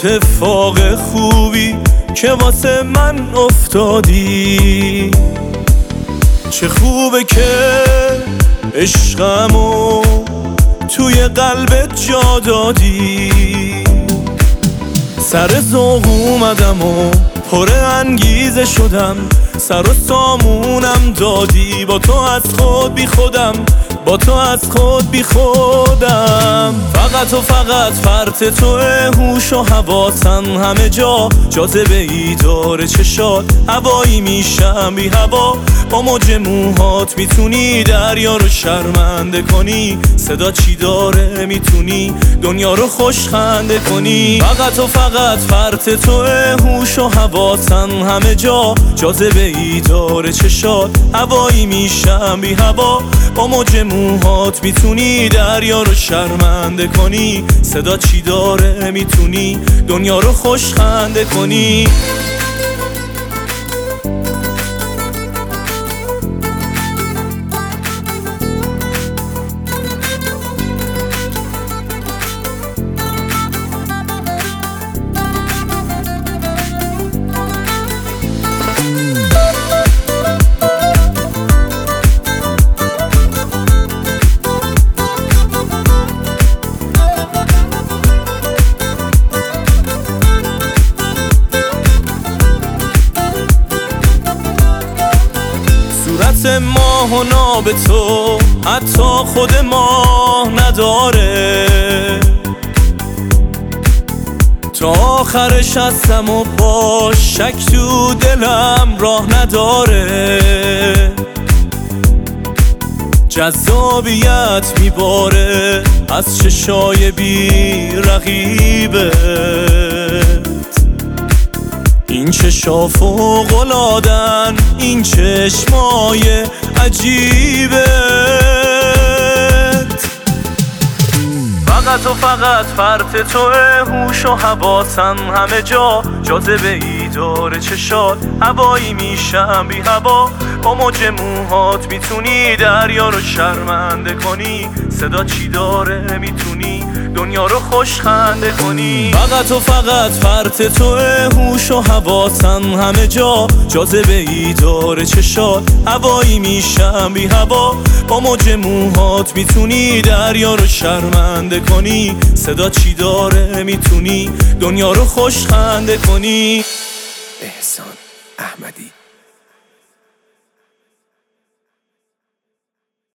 اتفاق خوبی که واسه من افتادی. چه خوبه که عشقمو توی قلبت جا دادی. سر ذوق اومدم و پر انگیزه شدم، سر و سامونم دادی. با تو از خود بی خودم، با تو از خود بی خودم. فقط و فقط فرط توه، هوش و حواسم همه جا. جاذبه ای داره چشات، هوایی میشم بی هوا. با موج موهات میتونی دریا رو شرمنده کنی. صدا چی داره میتونی دنیا رو خوش خنده کنی. فقط و فقط فرط توه، هوش و حواسم همه جا. جاذبه ای داره چشات، هوایی میشم بی هوا. با موج موهات میتونی دریا رو شرمنده کنی. صدا چی داره میتونی دنیا رو خوش خنده کنی. صورت ماه و ناب تو حتی خود ماه نداره. تا آخرش هستم و با شک تو دلم راه نداره. جذابیت میباره از چشای بی رقیبت. این چشا فوق‌العادن، این چشمای عجیبت. فقط و فقط فرط توه، هوش و حواسم همه جا. جاذبه ای داره چشات، هوایی میشم بی هوا. با موج موهات میتونی دریا رو شرمنده کنی. صدا چی داره میتونی دنیا رو خوش خنده کنی. فقط و فقط فرط توه، هوش و حواسم همه جا. جاذبه ای داره چشات، هوایی میشم بی هوا. با موج موهات میتونی دریا رو شرمنده کنی. صدا چی داره میتونی دنیا رو خوش خنده کنی. احسان احمدی.